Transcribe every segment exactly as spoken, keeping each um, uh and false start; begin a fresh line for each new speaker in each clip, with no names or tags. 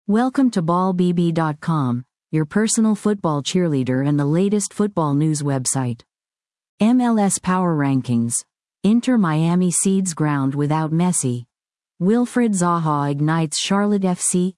Welcome to ball b b dot com, your personal football cheerleader and the latest football news website. M L S Power Rankings. Inter Miami cedes ground without Messi. Wilfried Zaha ignites Charlotte F C.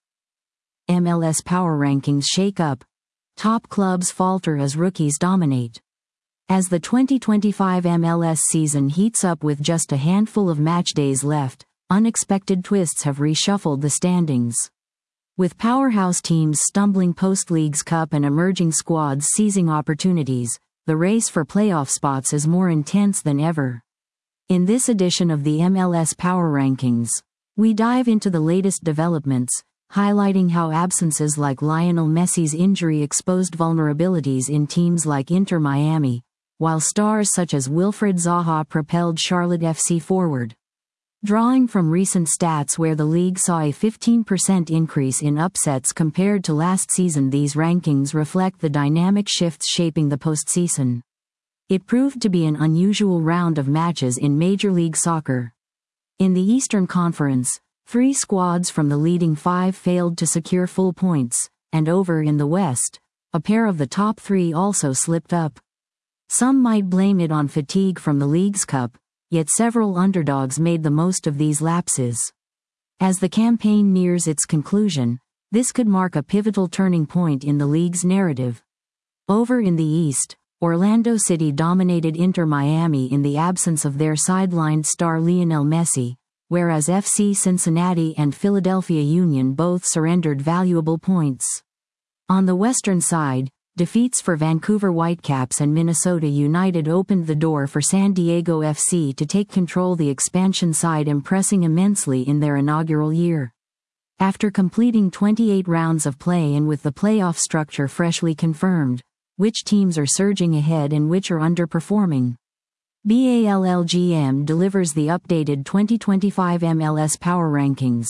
M L S Power Rankings shake up. Top clubs falter as rookies dominate. As the twenty twenty-five M L S season heats up with just a handful of match days left, unexpected twists have reshuffled the standings. With powerhouse teams stumbling post-Leagues Cup and emerging squads seizing opportunities, the race for playoff spots is more intense than ever. In this edition of the M L S Power Rankings, we dive into the latest developments, highlighting how absences like Lionel Messi's injury exposed vulnerabilities in teams like Inter Miami, while stars such as Wilfried Zaha propelled Charlotte F C forward. Drawing from recent stats where the league saw a fifteen percent increase in upsets compared to last season, these rankings reflect the dynamic shifts shaping the postseason. It proved to be an unusual round of matches in Major League Soccer. In the Eastern Conference, three squads from the leading five failed to secure full points, and over in the West, a pair of the top three also slipped up. Some might blame it on fatigue from the Leagues Cup, yet several underdogs made the most of these lapses. As the campaign nears its conclusion, this could mark a pivotal turning point in the league's narrative. Over in the East, Orlando City dominated Inter Miami in the absence of their sidelined star Lionel Messi, whereas F C Cincinnati and Philadelphia Union both surrendered valuable points. On the Western side, defeats for Vancouver Whitecaps and Minnesota United opened the door for San Diego F C to take control, the expansion side impressing immensely in their inaugural year. After completing twenty-eight rounds of play and with the playoff structure freshly confirmed, which teams are surging ahead and which are underperforming? B A L L G M delivers the updated twenty twenty-five M L S Power Rankings.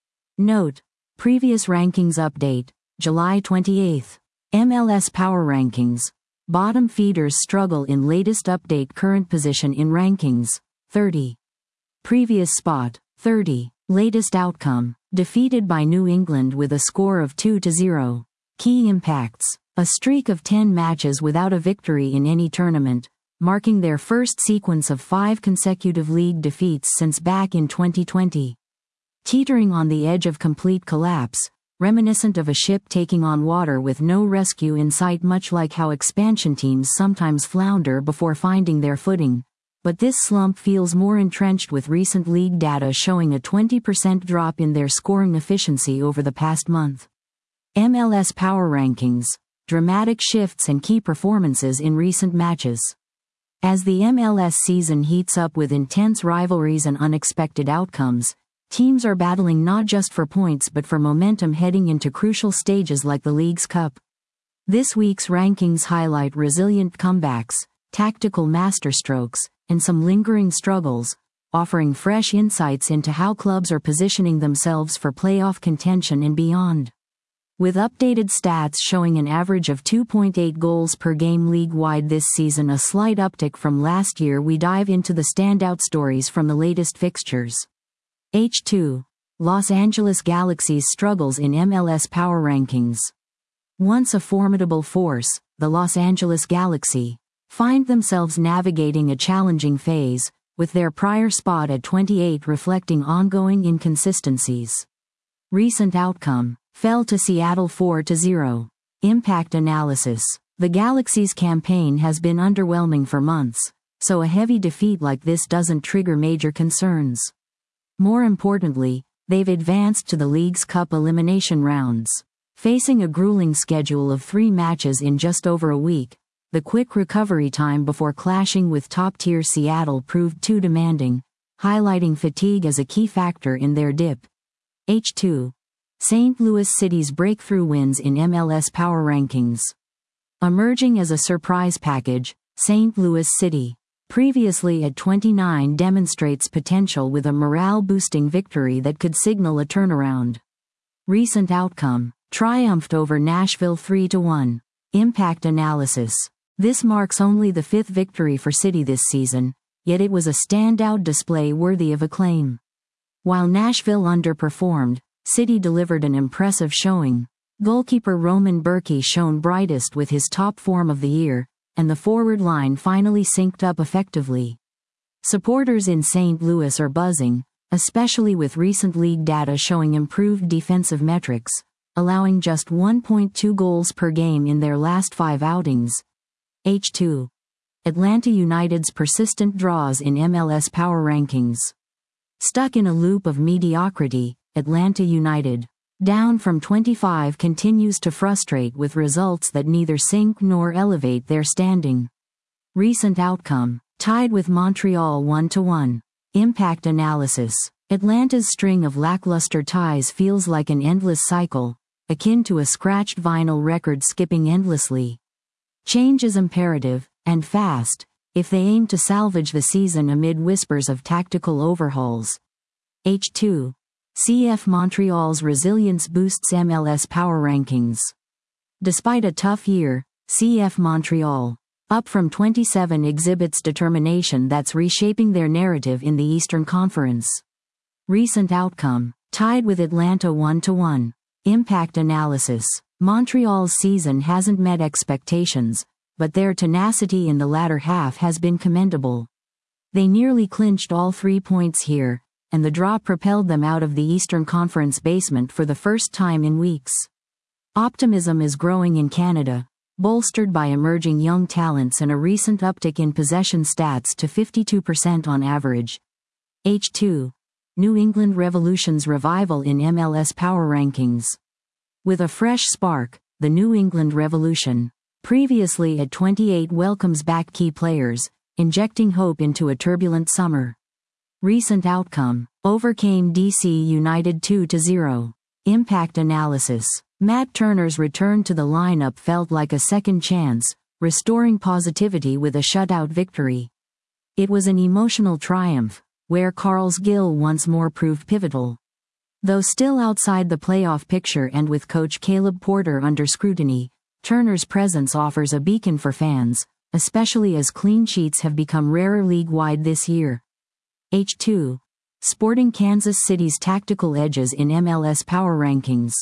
Note: previous rankings update, July twenty-eighth. M L S Power Rankings. Bottom feeders struggle in latest update, current position in rankings, thirty. Previous spot, thirty. Latest outcome, defeated by New England with a score of two to zero. Key impacts, a streak of ten matches without a victory in any tournament, marking their first sequence of five consecutive league defeats since back in twenty twenty. Teetering on the edge of complete collapse, reminiscent of a ship taking on water with no rescue in sight, much like how expansion teams sometimes flounder before finding their footing. But this slump feels more entrenched, with recent league data showing a twenty percent drop in their scoring efficiency over the past month. M L S Power Rankings. Dramatic shifts and key performances in recent matches. As the M L S season heats up with intense rivalries and unexpected outcomes, teams are battling not just for points but for momentum heading into crucial stages like the Leagues Cup. This week's rankings highlight resilient comebacks, tactical masterstrokes, and some lingering struggles, offering fresh insights into how clubs are positioning themselves for playoff contention and beyond. With updated stats showing an average of two point eight goals per game league-wide this season, a slight uptick from last year, we dive into the standout stories from the latest fixtures. H two. Los Angeles Galaxy's struggles in M L S Power Rankings. Once a formidable force, the Los Angeles Galaxy find themselves navigating a challenging phase, with their prior spot at twenty-eight reflecting ongoing inconsistencies. Recent outcome, fell to Seattle four to zero. Impact analysis. The Galaxy's campaign has been underwhelming for months, so a heavy defeat like this doesn't trigger major concerns. More importantly, they've advanced to the Leagues Cup elimination rounds. Facing a grueling schedule of three matches in just over a week, the quick recovery time before clashing with top-tier Seattle proved too demanding, highlighting fatigue as a key factor in their dip. H two. Saint Louis City's breakthrough wins in M L S Power Rankings. Emerging as a surprise package, Saint Louis City, previously at twenty-nine, demonstrates potential with a morale-boosting victory that could signal a turnaround. Recent outcome, triumphed over Nashville three to one. Impact analysis. This marks only the fifth victory for City this season, yet it was a standout display worthy of acclaim. While Nashville underperformed, City delivered an impressive showing. Goalkeeper Roman Bürki shone brightest with his top form of the year, and the forward line finally synced up effectively. Supporters in Saint Louis are buzzing, especially with recent league data showing improved defensive metrics, allowing just one point two goals per game in their last five outings. H two. Atlanta United's persistent draws in M L S Power Rankings. Stuck in a loop of mediocrity, Atlanta United, down from twenty-five, continues to frustrate with results that neither sink nor elevate their standing. Recent outcome: tied with Montreal one to one. Impact analysis: Atlanta's string of lackluster ties feels like an endless cycle, akin to a scratched vinyl record skipping endlessly. Change is imperative, and fast, if they aim to salvage the season amid whispers of tactical overhauls. H two. C F Montreal's resilience boosts M L S Power Rankings. Despite a tough year, C F Montreal, up from twenty-seven, exhibits determination that's reshaping their narrative in the Eastern Conference. Recent outcome: tied with Atlanta one to one. Impact analysis: Montreal's season hasn't met expectations, but their tenacity in the latter half has been commendable. They nearly clinched all three points here, and the draw propelled them out of the Eastern Conference basement for the first time in weeks. Optimism is growing in Canada, bolstered by emerging young talents and a recent uptick in possession stats to fifty-two percent on average. H two. New England Revolution's revival in M L S Power Rankings. With a fresh spark, the New England Revolution, previously at twenty-eight, welcomes back key players, injecting hope into a turbulent summer. Recent outcome: overcame D C United two to zero. Impact analysis: Matt Turner's return to the lineup felt like a second chance, restoring positivity with a shutout victory. It was an emotional triumph, where Carles Gil once more proved pivotal. Though still outside the playoff picture and with coach Caleb Porter under scrutiny, Turner's presence offers a beacon for fans, especially as clean sheets have become rarer league-wide this year. H two. Sporting Kansas City's tactical edges in M L S Power Rankings.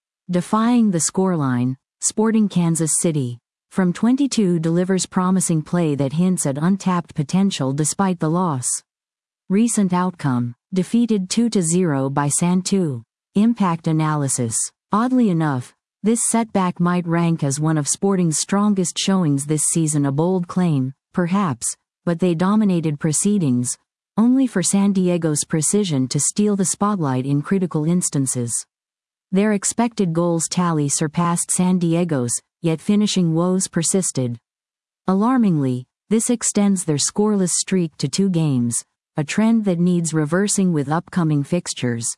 Defying the scoreline, Sporting Kansas City, from twenty-two, delivers promising play that hints at untapped potential despite the loss. Recent outcome: defeated two to zero by Santu. Impact analysis: oddly enough, this setback might rank as one of Sporting's strongest showings this season, a bold claim, perhaps, but they dominated proceedings, only for San Diego's precision to steal the spotlight in critical instances. Their expected goals tally surpassed San Diego's, yet finishing woes persisted. Alarmingly, this extends their scoreless streak to two games, a trend that needs reversing with upcoming fixtures.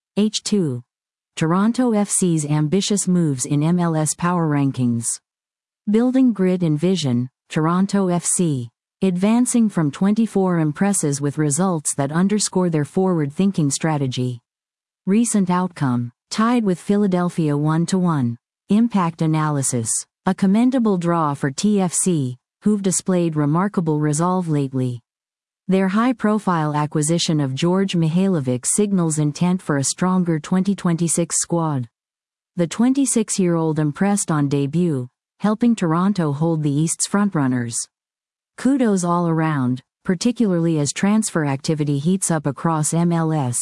H two. Toronto F C's ambitious moves in M L S Power Rankings. Building grit and vision, Toronto F C, advancing from twenty-four, impresses with results that underscore their forward-thinking strategy. Recent outcome: tied with Philadelphia one to one. Impact analysis: a commendable draw for T F C, who've displayed remarkable resolve lately. Their high-profile acquisition of George Mihailovic signals intent for a stronger twenty twenty-six squad. The twenty-six-year-old impressed on debut, helping Toronto hold the East's frontrunners. Kudos all around, particularly as transfer activity heats up across M L S.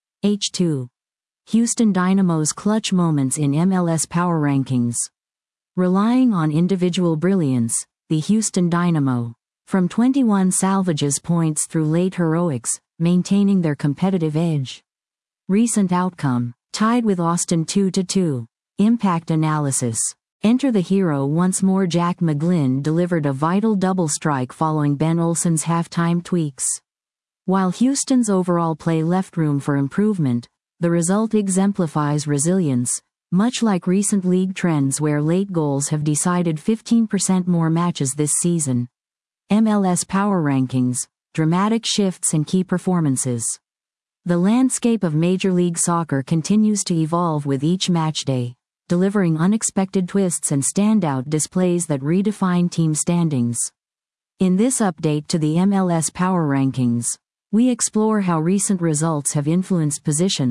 H two. Houston Dynamo's clutch moments in M L S Power Rankings. Relying on individual brilliance, the Houston Dynamo, from twenty-one, salvages points through late heroics, maintaining their competitive edge. Recent outcome: tied with Austin two to two. Impact analysis: enter the hero once more. Jack McGlynn delivered a vital double strike following Ben Olsen's halftime tweaks. While Houston's overall play left room for improvement, the result exemplifies resilience, much like recent league trends where late goals have decided fifteen percent more matches this season. M L S Power Rankings, dramatic shifts and key performances. The landscape of Major League Soccer continues to evolve with each matchday, delivering unexpected twists and standout displays that redefine team standings. In this update to the M L S Power Rankings, we explore how recent results have influenced positions,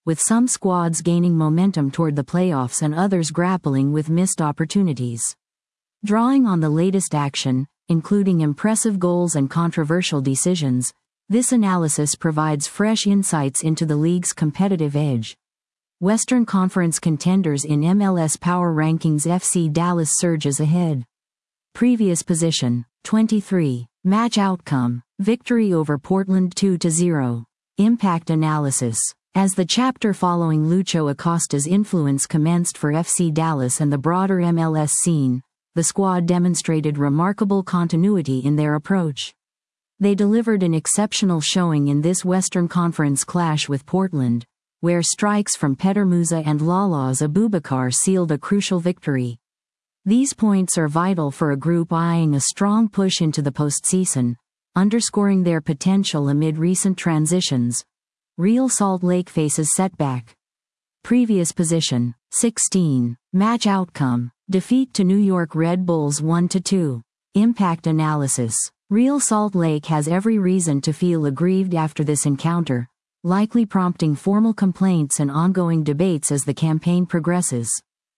with some squads gaining momentum toward the playoffs and others grappling with missed opportunities. Drawing on the latest action, including impressive goals and controversial decisions, this analysis provides fresh insights into the league's competitive edge. Western Conference contenders in M L S Power Rankings. F C Dallas surges ahead. Previous position, twenty-three. Match outcome, victory over Portland two to zero. Impact analysis. As the chapter following Lucho Acosta's influence commenced for F C Dallas and the broader M L S scene, the squad demonstrated remarkable continuity in their approach. They delivered an exceptional showing in this Western Conference clash with Portland, where strikes from Petar Musa and Lawless Abubakar sealed a crucial victory. These points are vital for a group eyeing a strong push into the postseason, underscoring their potential amid recent transitions. Real Salt Lake faces setback. Previous position, sixteen. Match outcome, defeat to New York Red Bulls one to two. Impact analysis. Real Salt Lake has every reason to feel aggrieved after this encounter, likely prompting formal complaints and ongoing debates as the campaign progresses.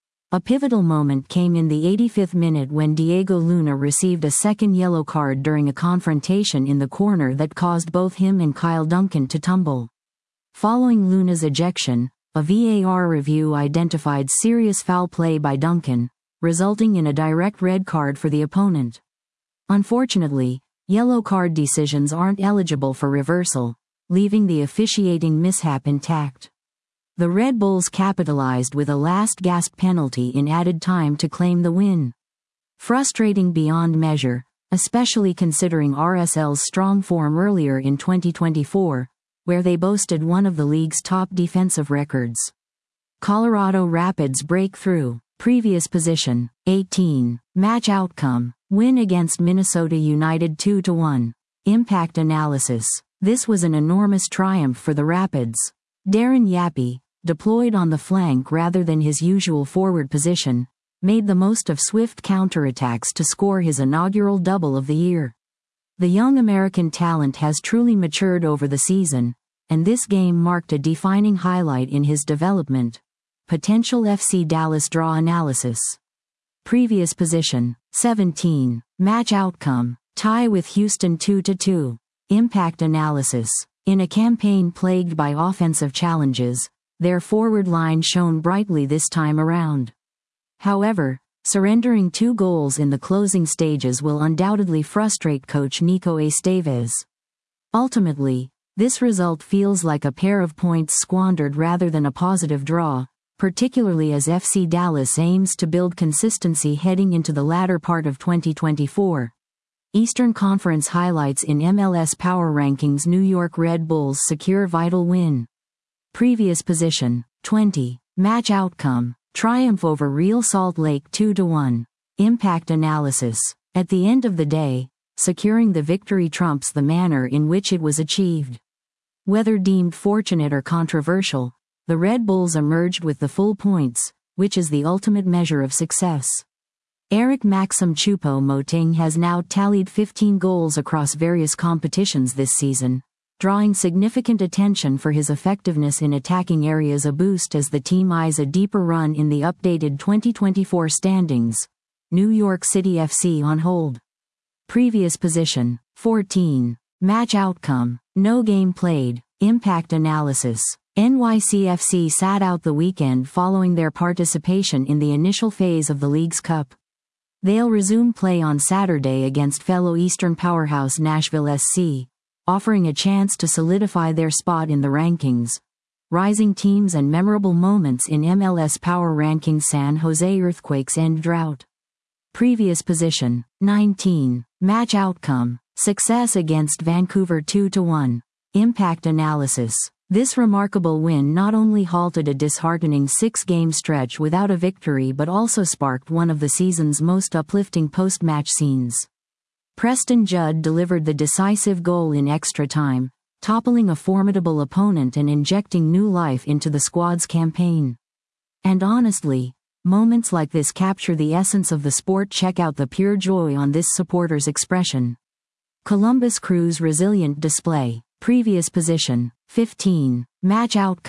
A pivotal moment came in the eighty-fifth minute when Diego Luna received a second yellow card during a confrontation in the corner that caused both him and Kyle Duncan to tumble. Following Luna's ejection, a V A R review identified serious foul play by Duncan, resulting in a direct red card for the opponent. Unfortunately, yellow card decisions aren't eligible for reversal, leaving the officiating mishap intact. The Red Bulls capitalized with a last-gasp penalty in added time to claim the win. Frustrating beyond measure, especially considering R S L's strong form earlier in twenty twenty-four, where they boasted one of the league's top defensive records. Colorado Rapids break through. Previous position, eighteen. Match outcome, win against Minnesota United two to one. Impact analysis. This was an enormous triumph for the Rapids. Darren Yappy, deployed on the flank rather than his usual forward position, made the most of swift counterattacks to score his inaugural double of the year. The young American talent has truly matured over the season, and this game marked a defining highlight in his development. Potential F C Dallas draw analysis. Previous position, seventeen. Match outcome, tie with Houston two to two. Impact analysis. In a campaign plagued by offensive challenges, their forward line shone brightly this time around. However, surrendering two goals in the closing stages will undoubtedly frustrate coach Nico Esteves. Ultimately, this result feels like a pair of points squandered rather than a positive draw, particularly as F C Dallas aims to build consistency heading into the latter part of twenty twenty-four. Eastern Conference highlights in M L S Power Rankings. New York Red Bulls secure vital win. Previous position, twenty. Match outcome, triumph over Real Salt Lake two to one. Impact analysis. At the end of the day, securing the victory trumps the manner in which it was achieved. Whether deemed fortunate or controversial, the Red Bulls emerged with the full points, which is the ultimate measure of success. Eric Maxim Choupo-Moting has now tallied fifteen goals across various competitions this season, drawing significant attention for his effectiveness in attacking areas. A boost as the team eyes a deeper run in the updated twenty twenty-four standings. New York City F C on hold. Previous position, fourteen. Match outcome, no game played. Impact analysis. N Y C F C sat out the weekend following their participation in the initial phase of the League's Cup. They'll resume play on Saturday against fellow Eastern powerhouse Nashville S C, offering a chance to solidify their spot in the rankings. Rising teams and memorable moments in M L S Power Rankings. San Jose Earthquakes end drought. Previous position, nineteen. Match outcome, success against Vancouver two to one. Impact analysis. This remarkable win not only halted a disheartening six-game stretch without a victory but also sparked one of the season's most uplifting post-match scenes. Preston Judd delivered the decisive goal in extra time, toppling a formidable opponent and injecting new life into the squad's campaign. And honestly, moments like this capture the essence of the sport. Check out the pure joy on this supporter's expression. Columbus Crew's resilient display. Previous position, fifteen. Match outcome,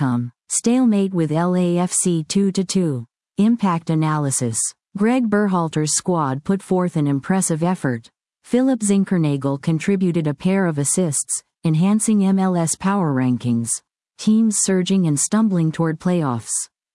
Stalemate with L A F C two to two. Impact analysis. Greg Berhalter's squad put forth an impressive effort. Philip Zinkernagel contributed a pair of assists, enhancing M L S power rankings. Teams surging and stumbling toward playoffs.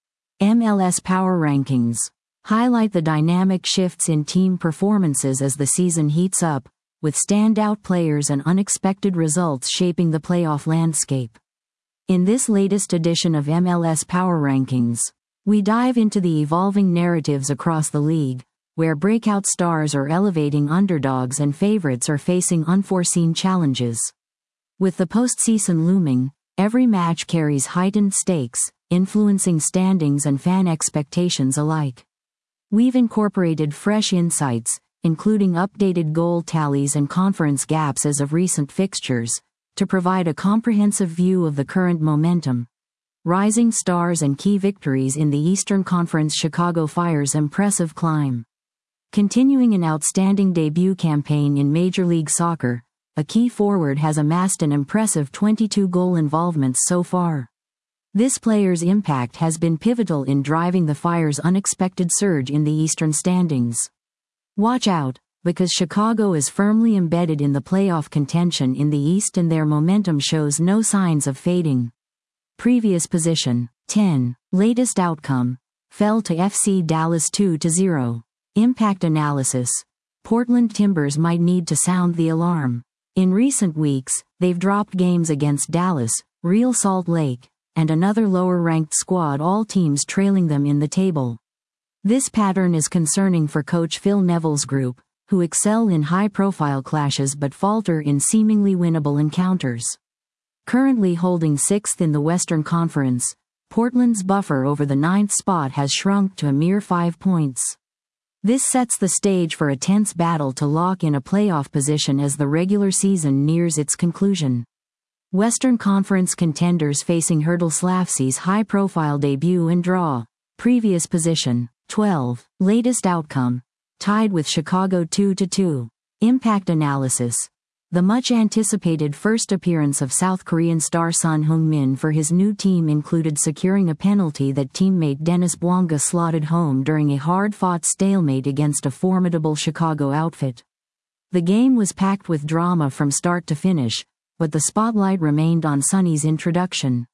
M L S power rankings highlight the dynamic shifts in team performances as the season heats up, with standout players and unexpected results shaping the playoff landscape. In this latest edition of M L S Power Rankings, we dive into the evolving narratives across the league, where breakout stars are elevating underdogs and favorites are facing unforeseen challenges. With the postseason looming, every match carries heightened stakes, influencing standings and fan expectations alike. We've incorporated fresh insights, including updated goal tallies and conference gaps as of recent fixtures, to provide a comprehensive view of the current momentum. Rising stars and key victories in the Eastern Conference. Chicago Fire's impressive climb. Continuing an outstanding debut campaign in Major League Soccer, a key forward has amassed an impressive twenty-two goal involvements so far. This player's impact has been pivotal in driving the Fire's unexpected surge in the Eastern standings. Watch out, because Chicago is firmly embedded in the playoff contention in the East and their momentum shows no signs of fading. Previous position, ten. Latest outcome, fell to F C Dallas two to zero. Impact analysis. Portland Timbers might need to sound the alarm. In recent weeks, they've dropped games against Dallas, Real Salt Lake, and another lower-ranked squad, all teams trailing them in the table. This pattern is concerning for coach Phil Neville's group, who excel in high-profile clashes but falter in seemingly winnable encounters. Currently holding sixth in the Western Conference, Portland's buffer over the ninth spot has shrunk to a mere five points. This sets the stage for a tense battle to lock in a playoff position as the regular season nears its conclusion. Western Conference contenders facing Hurdle Slavsky's high-profile debut and draw. Previous position, twelve. Latest outcome, tied with Chicago two to two. Impact analysis. The much-anticipated first appearance of South Korean star Son Heung-min for his new team included securing a penalty that teammate Dennis Bouanga slotted home during a hard-fought stalemate against a formidable Chicago outfit. The game was packed with drama from start to finish, but the spotlight remained on Sonny's introduction.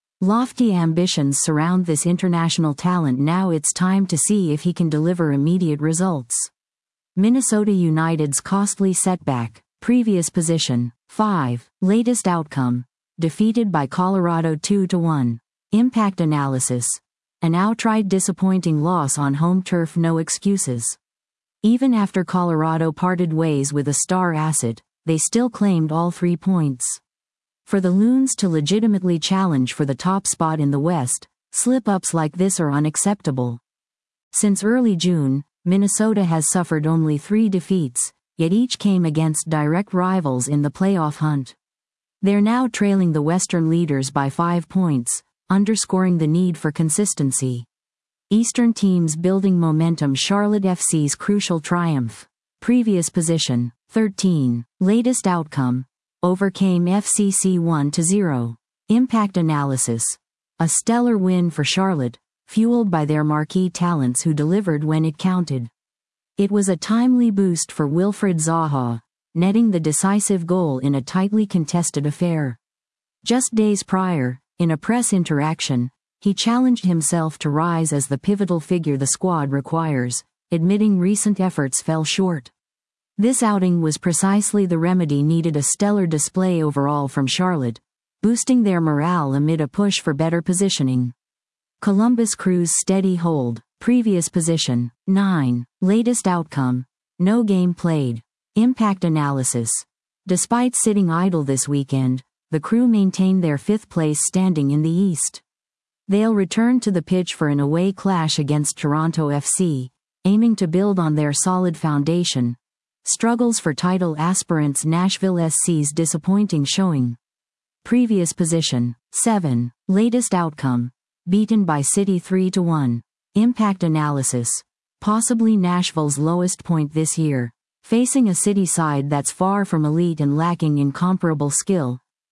Lofty ambitions surround this international talent. Now it's time to see if he can deliver immediate results. Minnesota United's costly setback. Previous position, five. Latest outcome, defeated by Colorado two to one. Impact analysis. An outright disappointing loss on home turf. No excuses. Even after Colorado parted ways with a star asset, they still claimed all three points. For the Loons to legitimately challenge for the top spot in the West, slip-ups like this are unacceptable. Since early June, Minnesota has suffered only three defeats, yet each came against direct rivals in the playoff hunt. They're now trailing the Western leaders by five points, underscoring the need for consistency. Eastern teams building momentum. Charlotte F C's crucial triumph. Previous position, thirteen. Latest outcome, overcame F C C one to zero. Impact analysis. A stellar win for Charlotte, fueled by their marquee talents who delivered when it counted. It was a timely boost for Wilfried Zaha, netting the decisive goal in a tightly contested affair. Just days prior, in a press interaction, he challenged himself to rise as the pivotal figure the squad requires, admitting recent efforts fell short. This outing was precisely the remedy needed. A stellar display overall from Charlotte, boosting their morale amid a push for better positioning. Columbus Crew's steady hold. Previous position, nine. Latest outcome, no game played. Impact analysis. Despite sitting idle this weekend, the Crew maintained their fifth place standing in the East. They'll return to the pitch for an away clash against Toronto F C, aiming to build on their solid foundation. Struggles for title aspirants. Nashville S C's disappointing showing. Previous position, seven. Latest outcome, beaten by City three to one. Impact analysis. Possibly Nashville's lowest point this year. Facing a City side that's far from elite and lacking in comparable skill,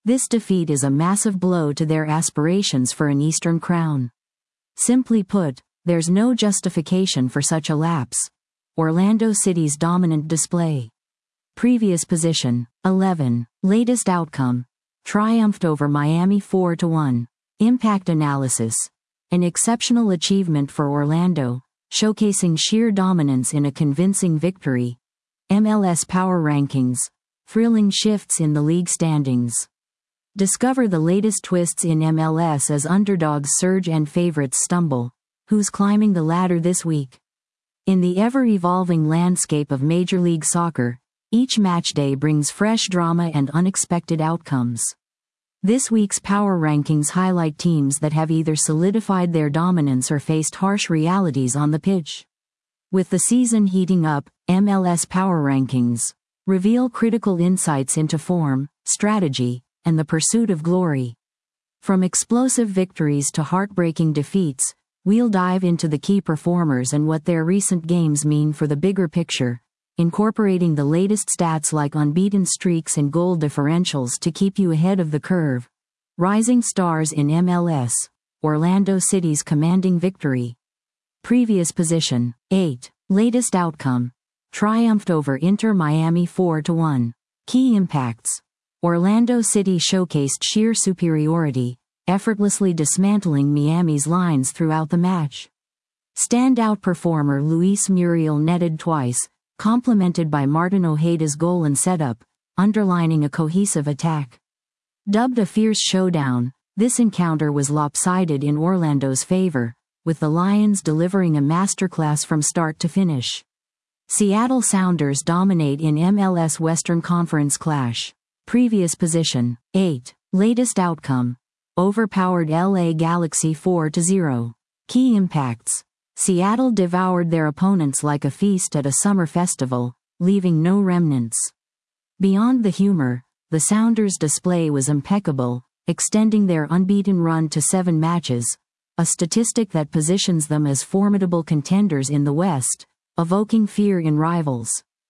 This defeat is a massive blow to their aspirations for an Eastern crown. Simply put, there's no justification for such a lapse. Orlando City's dominant display. Previous position, eleven. Latest outcome. Triumphed over Miami four to one. Impact analysis. An exceptional achievement for Orlando, showcasing sheer dominance in a convincing victory. M L S Power Rankings. Thrilling shifts in the league standings. Discover the latest twists in M L S as underdogs surge and favorites stumble. Who's climbing the ladder this week? In the ever-evolving landscape of Major League Soccer, each matchday brings fresh drama and unexpected outcomes. This week's Power Rankings highlight teams that have either solidified their dominance or faced harsh realities on the pitch. With the season heating up, M L S Power Rankings reveal critical insights into form, strategy, and the pursuit of glory. From explosive victories to heartbreaking defeats, we'll dive into the key performers and what their recent games mean for the bigger picture, incorporating the latest stats like unbeaten streaks and goal differentials to keep you ahead of the curve. Rising stars in M L S. Orlando City's commanding victory. Previous position, eight. Latest outcome. Triumphed over Inter Miami four to one. Key impacts. Orlando City showcased sheer superiority, effortlessly dismantling Miami's lines throughout the match. Standout performer Luis Muriel netted twice, complemented by Martin Ojeda's goal and setup, underlining a cohesive attack. Dubbed a fierce showdown, this encounter was lopsided in Orlando's favor, with the Lions delivering a masterclass from start to finish. Seattle Sounders dominate in M L S Western Conference clash. Previous position, eight. Latest outcome. Overpowered L A Galaxy four to zero. Key impacts. Seattle devoured their opponents like a feast at a summer festival, leaving no remnants. Beyond the humor, the Sounders' display was impeccable, extending their unbeaten run to seven matches, a statistic that positions them as formidable contenders in the West, evoking fear in rivals.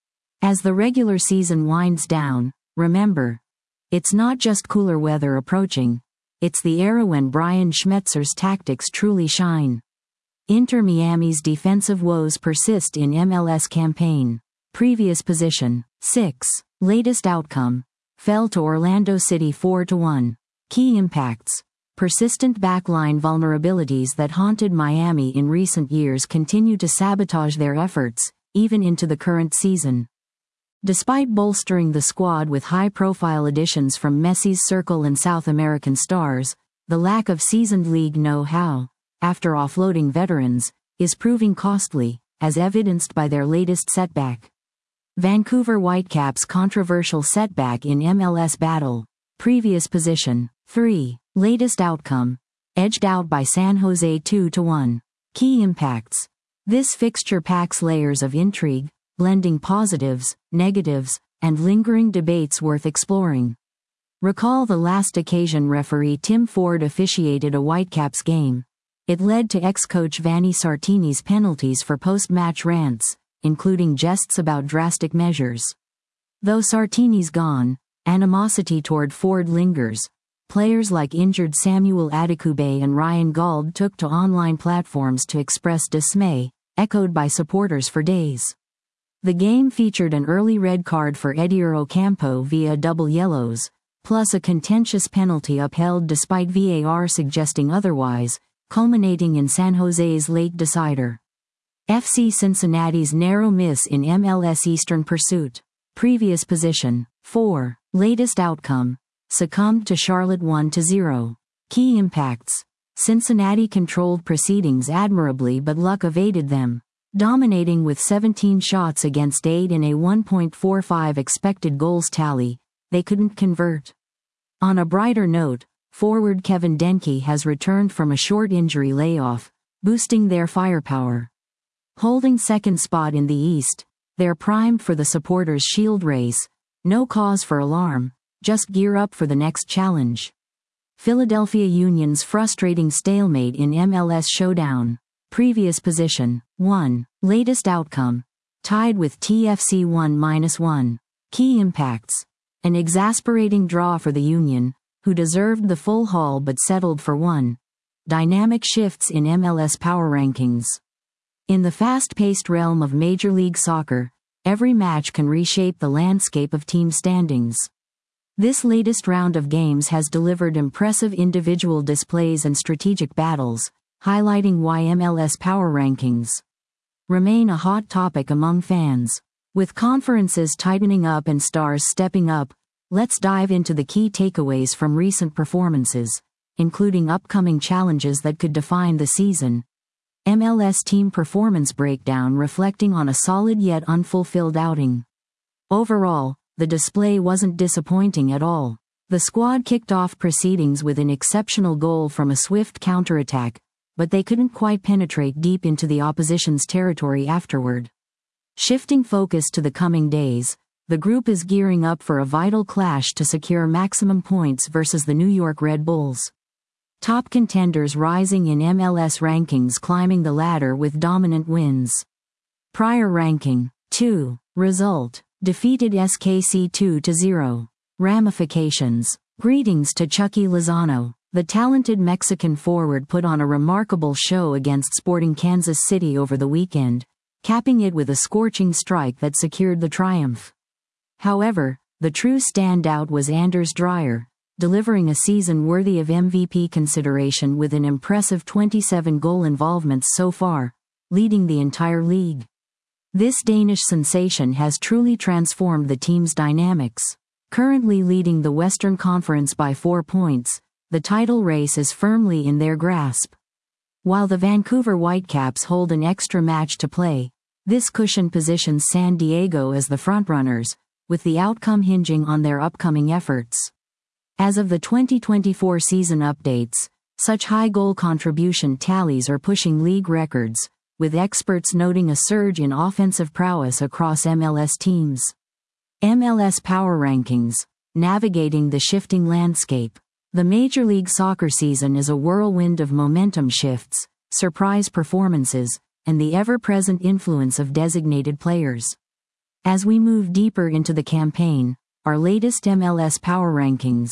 As the regular season winds down, remember, it's not just cooler weather approaching, it's the era when Brian Schmetzer's tactics truly shine. Inter Miami's defensive woes persist in M L S campaign. Previous position, six. Latest outcome. Fell to Orlando City four to one. Key impacts. Persistent backline vulnerabilities that haunted Miami in recent years continue to sabotage their efforts, even into the current season. Despite bolstering the squad with high-profile additions from Messi's circle and South American stars, the lack of seasoned league know-how, after offloading veterans, is proving costly, as evidenced by their latest setback. Vancouver Whitecaps' controversial setback in M L S battle. Previous position, three. Latest outcome. Edged out by San Jose two to one. Key impacts. This fixture packs layers of intrigue, blending positives, negatives, and lingering debates worth exploring. Recall the last occasion referee Tim Ford officiated a Whitecaps game. It led to ex-coach Vanni Sartini's penalties for post-match rants, including jests about drastic measures. Though Sartini's gone, animosity toward Ford lingers. Players like injured Samuel Adekugbe and Ryan Gauld took to online platforms to express dismay, echoed by supporters for days. The game featured an early red card for Edier Ocampo via double yellows, plus a contentious penalty upheld despite V A R suggesting otherwise, culminating in San Jose's late decider. F C Cincinnati's narrow miss in M L S Eastern pursuit. Previous position, four. Latest outcome. Succumbed to Charlotte one to zero. Key impacts. Cincinnati controlled proceedings admirably but luck evaded them, dominating with seventeen shots against eight in a one point four five expected goals tally. They couldn't convert. On a brighter note, forward Kevin Denke has returned from a short injury layoff, boosting their firepower. Holding second spot in the East, they're primed for the supporters' shield race. No cause for alarm, just gear up for the next challenge. Philadelphia Union's frustrating stalemate in M L S showdown. Previous position, one. Latest outcome. Tied with T F C one minus one. Key impacts. An exasperating draw for the Union, who deserved the full haul but settled for one. Dynamic shifts in M L S Power Rankings. In the fast-paced realm of Major League Soccer, every match can reshape the landscape of team standings. This latest round of games has delivered impressive individual displays and strategic battles, highlighting why M L S Power Rankings remain a hot topic among fans. With conferences tightening up and stars stepping up, let's dive into the key takeaways from recent performances, including upcoming challenges that could define the season. M L S Team Performance Breakdown reflecting on a solid yet unfulfilled outing. Overall, the display wasn't disappointing at all. The squad kicked off proceedings with an exceptional goal from a swift counterattack, but they couldn't quite penetrate deep into the opposition's territory afterward. Shifting focus to the coming days, the group is gearing up for a vital clash to secure maximum points versus the New York Red Bulls. Top contenders rising in M L S rankings climbing the ladder with dominant wins. Prior ranking, two. Result, defeated S K C two to zero. Ramifications. Greetings to Chucky Lozano. The talented Mexican forward put on a remarkable show against Sporting Kansas City over the weekend, capping it with a scorching strike that secured the triumph. However, the true standout was Anders Dreyer, delivering a season worthy of M V P consideration with an impressive twenty-seven goal involvements so far, leading the entire league. This Danish sensation has truly transformed the team's dynamics. Currently leading the Western Conference by four points, the title race is firmly in their grasp. While the Vancouver Whitecaps hold an extra match to play, this cushion positions San Diego as the frontrunners, with the outcome hinging on their upcoming efforts. As of the twenty twenty-four season updates, such high goal contribution tallies are pushing league records, with experts noting a surge in offensive prowess across M L S teams. M L S Power Rankings, navigating the shifting landscape. The Major League Soccer season is a whirlwind of momentum shifts, surprise performances, and the ever-present influence of designated players. As we move deeper into the campaign, our latest M L S Power Rankings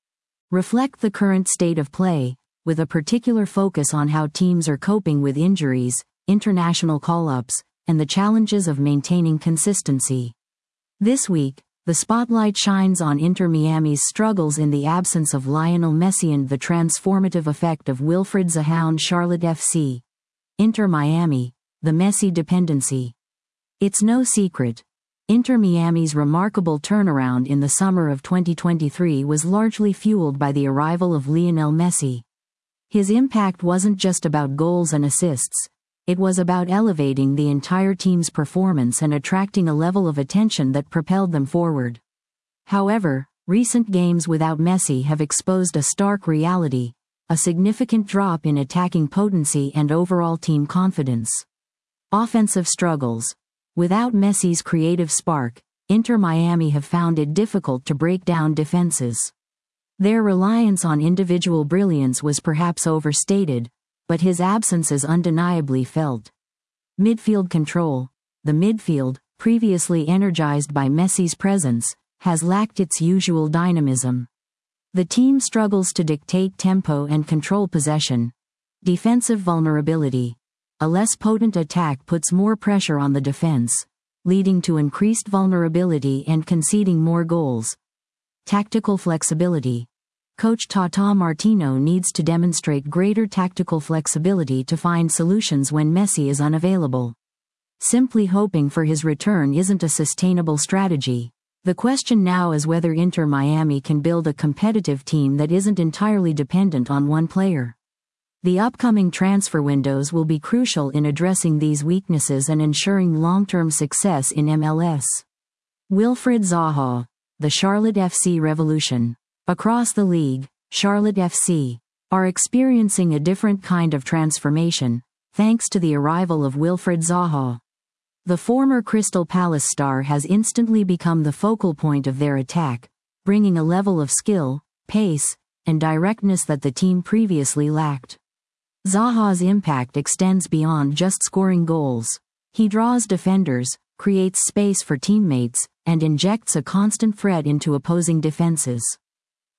reflect the current state of play, with a particular focus on how teams are coping with injuries, international call-ups, and the challenges of maintaining consistency. This week, the spotlight shines on Inter Miami's struggles in the absence of Lionel Messi and the transformative effect of Wilfried Zaha on Charlotte F C. Inter Miami, the Messi dependency. It's no secret, Inter Miami's remarkable turnaround in the summer of twenty twenty-three was largely fueled by the arrival of Lionel Messi. His impact wasn't just about goals and assists, it was about elevating the entire team's performance and attracting a level of attention that propelled them forward. However, recent games without Messi have exposed a stark reality, a significant drop in attacking potency and overall team confidence. Offensive struggles. Without Messi's creative spark, Inter Miami have found it difficult to break down defenses. Their reliance on individual brilliance was perhaps overstated, but his absence is undeniably felt. Midfield control. The midfield, previously energized by Messi's presence, has lacked its usual dynamism. The team struggles to dictate tempo and control possession. Defensive vulnerability. A less potent attack puts more pressure on the defense, leading to increased vulnerability and conceding more goals. Tactical flexibility. Coach Tata Martino needs to demonstrate greater tactical flexibility to find solutions when Messi is unavailable. Simply hoping for his return isn't a sustainable strategy. The question now is whether Inter Miami can build a competitive team that isn't entirely dependent on one player. The upcoming transfer windows will be crucial in addressing these weaknesses and ensuring long-term success in M L S. Wilfried Zaha, the Charlotte F C revolution. Across the league, Charlotte F C are experiencing a different kind of transformation, thanks to the arrival of Wilfried Zaha. The former Crystal Palace star has instantly become the focal point of their attack, bringing a level of skill, pace, and directness that the team previously lacked. Zaha's impact extends beyond just scoring goals. He draws defenders, creates space for teammates, and injects a constant threat into opposing defenses.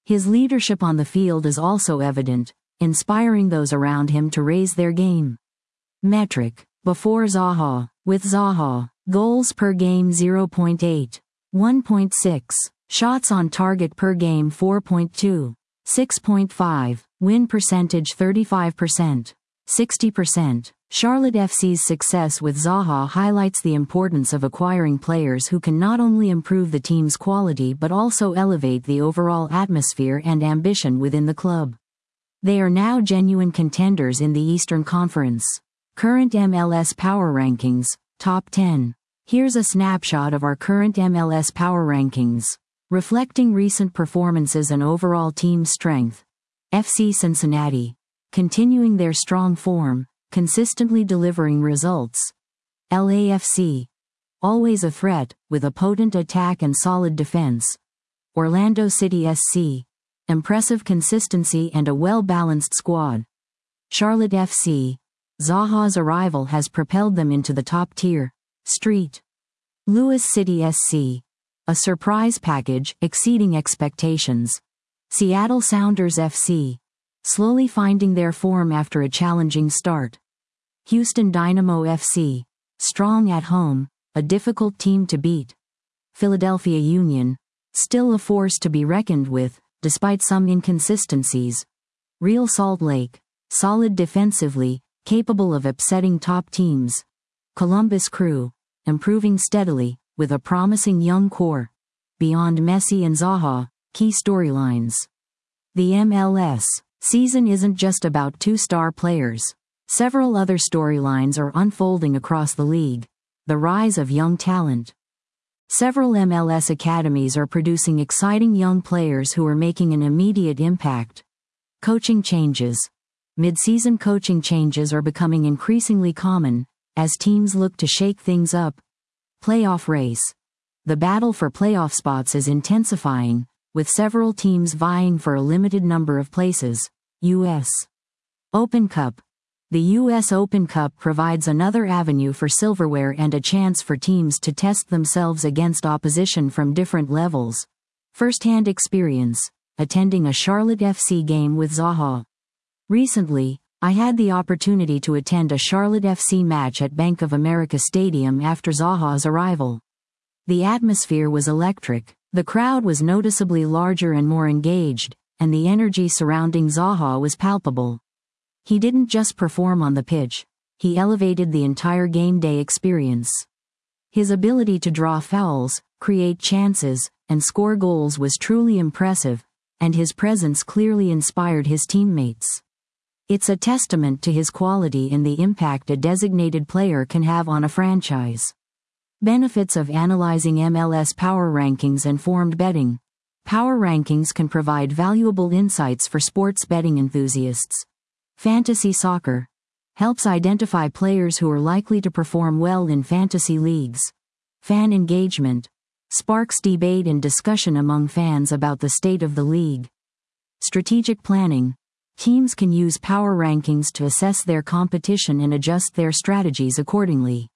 His leadership on the field is also evident, inspiring those around him to raise their game. Metric. Before Zaha. With Zaha, goals per game zero point eight. one point six. Shots on target per game four point two. six point five. Win percentage thirty-five percent. sixty percent. Charlotte F C's success with Zaha highlights the importance of acquiring players who can not only improve the team's quality but also elevate the overall atmosphere and ambition within the club. They are now genuine contenders in the Eastern Conference. Current M L S Power Rankings, Top ten. Here's a snapshot of our current M L S Power Rankings. Reflecting recent performances and overall team strength. F C Cincinnati. Continuing their strong form, consistently delivering results. L A F C. Always a threat, with a potent attack and solid defense. Orlando City S C. Impressive consistency and a well-balanced squad. Charlotte F C. Zaha's arrival has propelled them into the top tier. Street. Louis City S C. A surprise package, exceeding expectations. Seattle Sounders F C. Slowly finding their form after a challenging start. Houston Dynamo F C. Strong at home, a difficult team to beat. Philadelphia Union. Still a force to be reckoned with, despite some inconsistencies. Real Salt Lake. Solid defensively, capable of upsetting top teams. Columbus Crew. Improving steadily, with a promising young core. Beyond Messi and Zaha, key storylines. The M L S season isn't just about two star players. Several other storylines are unfolding across the league. The rise of young talent. Several M L S academies are producing exciting young players who are making an immediate impact. Coaching changes. Mid-season coaching changes are becoming increasingly common, as teams look to shake things up. Playoff race. The battle for playoff spots is intensifying, with several teams vying for a limited number of places. U S Open Cup. The U S Open Cup provides another avenue for silverware and a chance for teams to test themselves against opposition from different levels. First-hand experience. Attending a Charlotte F C game with Zaha. Recently, I had the opportunity to attend a Charlotte F C match at Bank of America Stadium after Zaha's arrival. The atmosphere was electric, the crowd was noticeably larger and more engaged, and the energy surrounding Zaha was palpable. He didn't just perform on the pitch, he elevated the entire game day experience. His ability to draw fouls, create chances, and score goals was truly impressive, and his presence clearly inspired his teammates. It's a testament to his quality and the impact a designated player can have on a franchise. Benefits of analyzing M L S power rankings and formed betting. Power rankings can provide valuable insights for sports betting enthusiasts. Fantasy soccer helps identify players who are likely to perform well in fantasy leagues. Fan engagement sparks debate and discussion among fans about the state of the league. Strategic planning. Teams can use power rankings to assess their competition and adjust their strategies accordingly.